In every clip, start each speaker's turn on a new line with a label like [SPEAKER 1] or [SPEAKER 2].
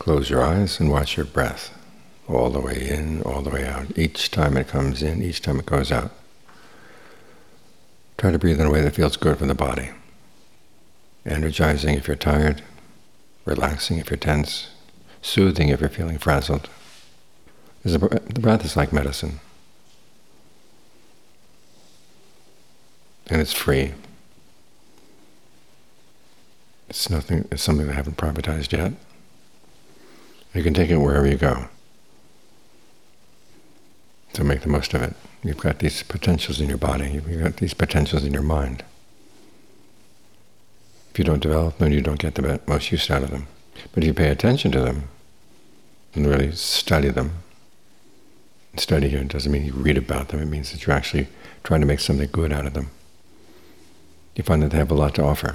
[SPEAKER 1] Close your eyes and watch your breath, all the way in, all the way out. Each time it comes in, each time it goes out. Try to breathe in a way that feels good for the body. Energizing if you're tired, relaxing if you're tense, soothing if you're feeling frazzled. The breath is like medicine. And it's free. It's something they haven't privatized yet. You can take it wherever you go. So make the most of it. You've got these potentials in your body. You've got these potentials in your mind. If you don't develop them, you don't get the most use out of them. But if you pay attention to them and really study them, and study here doesn't mean you read about them. It means that you're actually trying to make something good out of them. You find that they have a lot to offer.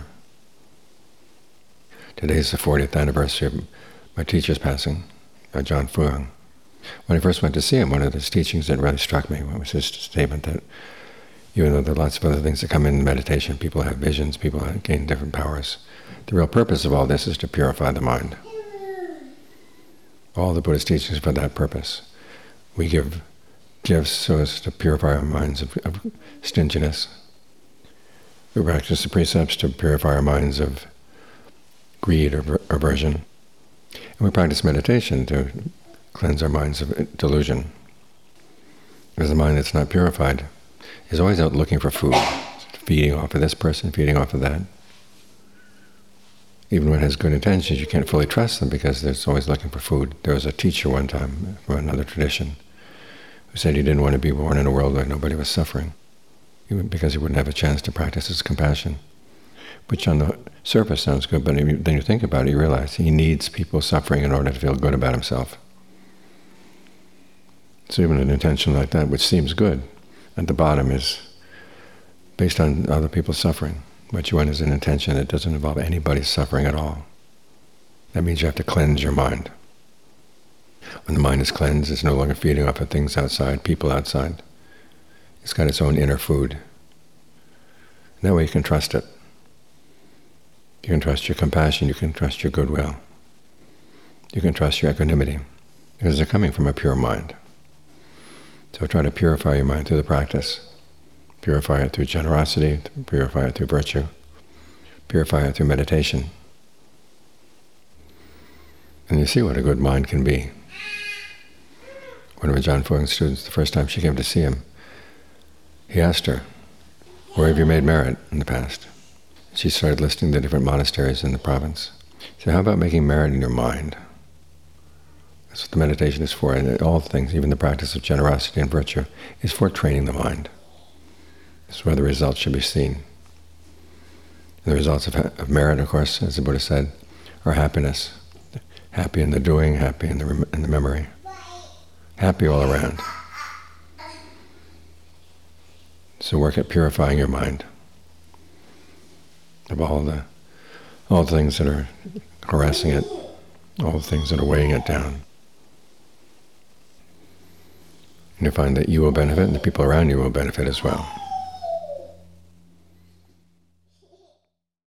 [SPEAKER 1] Today is the 40th anniversary of my teacher's passing, Ajahn Fuang. When I first went to see him, one of his teachings that really struck me was his statement that even though there are lots of other things that come in meditation, people have visions, people gain different powers, the real purpose of all this is to purify the mind. All the Buddhist teachings are for that purpose. We give gifts so as to purify our minds of stinginess. We practice the precepts to purify our minds of greed or aversion. And we practice meditation to cleanse our minds of delusion. Because the mind that's not purified is always out looking for food, feeding off of this person, feeding off of that. Even when it has good intentions, you can't fully trust them because it's always looking for food. There was a teacher one time from another tradition who said he didn't want to be born in a world where nobody was suffering, because he wouldn't have a chance to practice his compassion. Which on the surface sounds good, but then you think about it, you realize he needs people suffering in order to feel good about himself. So even an intention like that, which seems good, at the bottom is based on other people's suffering. What you want is an intention that doesn't involve anybody's suffering at all. That means you have to cleanse your mind. When the mind is cleansed, it's no longer feeding off of things outside, people outside. It's got its own inner food. And that way you can trust it. You can trust your compassion, you can trust your goodwill. You can trust your equanimity, because they're coming from a pure mind. So try to purify your mind through the practice. Purify it through generosity, purify it through virtue, purify it through meditation. And you see what a good mind can be. One of Ajahn Fuang's students, the first time she came to see him, he asked her, "Where have you made merit in the past?" She started listing the different monasteries in the province. She said, "How about making merit in your mind?" That's what the meditation is for, and all things, even the practice of generosity and virtue, is for training the mind. This is where the results should be seen. And the results of merit, of course, as the Buddha said, are happiness. Happy in the doing, happy in the memory. Happy all around. So work at purifying your mind of all the things that are harassing it, all the things that are weighing it down. And you find that you will benefit and the people around you will benefit as well.